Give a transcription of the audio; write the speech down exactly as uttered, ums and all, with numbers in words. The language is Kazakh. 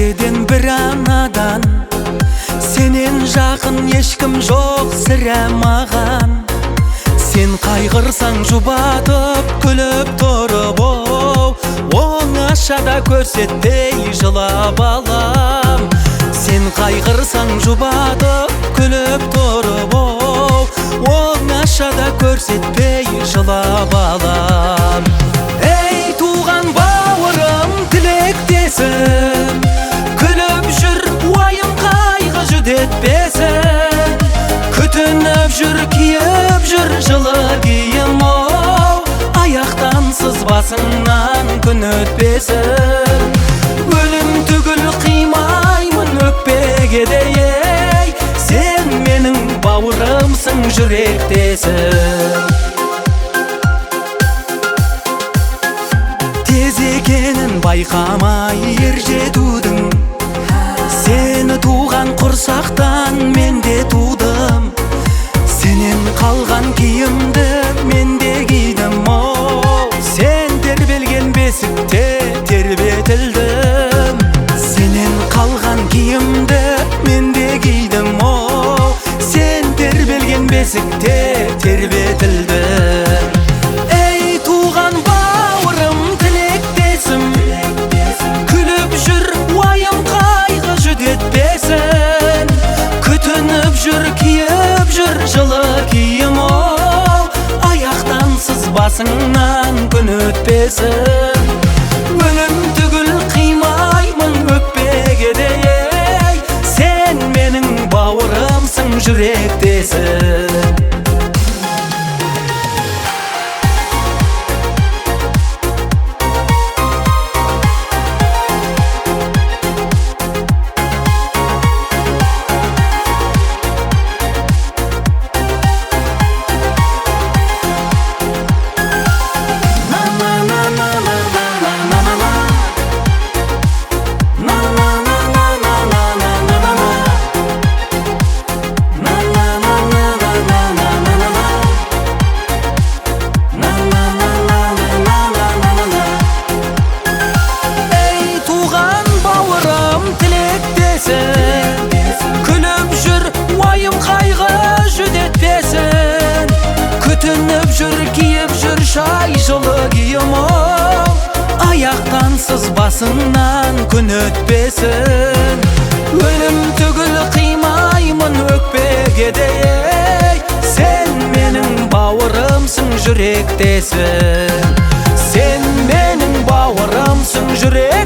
Ертеден бір анадан сенен жақын ешкім жоқ сірә маған. Сен қайғырсаң жұбатып күліп тұрып оу, оңашада көрсетпей жылап алам. Сен қайғырсаң жұбатып күліп тұрып оу, оңашада көрсетпей жылап алам. Ей туған бауырым тілектесім, күліп жүр уайым қайғы жүдетпесін. Күтініп жүр киіп жүр жылы киім оу, аяқтан сызбасыңнан күн өтпесін. Өлім түгіл қимаймын өкпеге де ей, сен менің бауырымсың жүректесің. Тез екенін байқамай ерже тудың, сені туған құрсақтан мен де тудым. Сенен қалған киімді мен де кидім оу, сен тербелген бесікте тербетілдім. Сенен қалған киімді мен де кидім оу, сен тербелген бесікте тербетілдім. Ей туған бауырым тілектесім, күліп жүр уайым қайғы жүдетпесін. Күтініп жүр киіп жүр жылы киім оу, аяқтан сызбасыңнан күн өтпесін. Өлім түгіл қимаймын өкпеге де ей, сен менің бауырымсың жүректесің. Күліп жүр уайым қайғы жүдетпесін. Күтініп жүр киіп жүр шай жылы киім оу, аяқтан сызбасыңнан күн өтпесін. Өлім түгіл қимаймын өкпеге де ей, сен менің бауырымсың жүректесің. Сен менің бауырымсың жүрек